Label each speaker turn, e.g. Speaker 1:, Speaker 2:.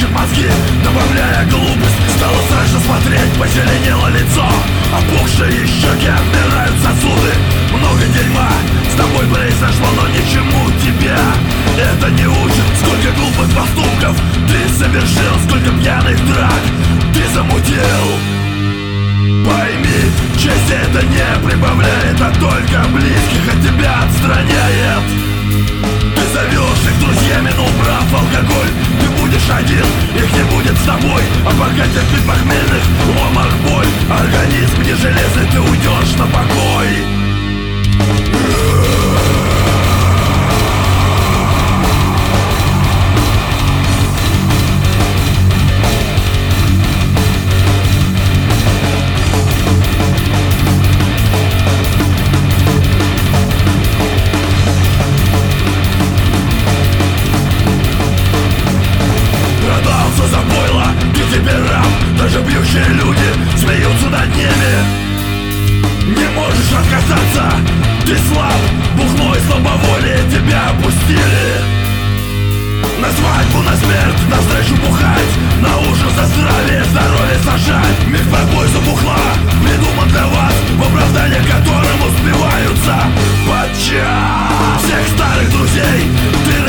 Speaker 1: мозги, добавляя глупость. Стало страшно смотреть, позеленело лицо, опухшие щеки, отмирают сосуды. Много дерьма с тобой произошло, но ничему тебя это не учит. Сколько глупых поступков ты совершил, сколько пьяных драк ты замутил. Пойми, честь это не прибавляет, а только близких от тебя отстраняет. Ты зовешь их друзьями, но убрав алкоголь, ты будешь один, их не будет с тобой. А пока терпит похмельных ломах боль, организм не железный, ты уйдешь на покой. Даже пьющие люди смеются над ними. Не можешь отказаться, ты слаб, бухло и слабоволие тебя опустили. На свадьбу, на смерть, на встречу бухать, на ужин за здравие, здоровье сажать. Миф про пользу бухла придуман для вас, в оправдание которым успеваются подчас. Всех старых друзей ты